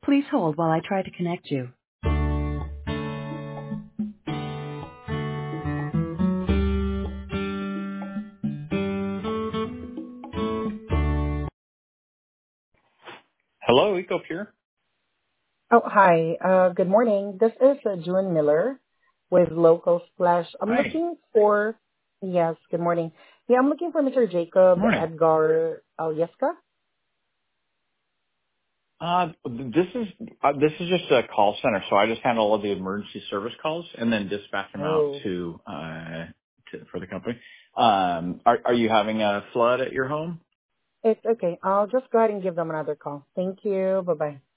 Please hold while I try to connect you. Hello, EcoPure. Oh, hi. Good morning. This is June Miller with Local Splash. I'm Hi. looking for, yes, good morning. Yeah, I'm looking for Mr. Jacob Morning. Edgar Alyeska. This is just a call center, so I just handle all the emergency service calls and then dispatch them out Oh, for the company. Are you having a flood at your home? it's okay. I'll just go ahead and give them another call. Thank you. Bye-bye.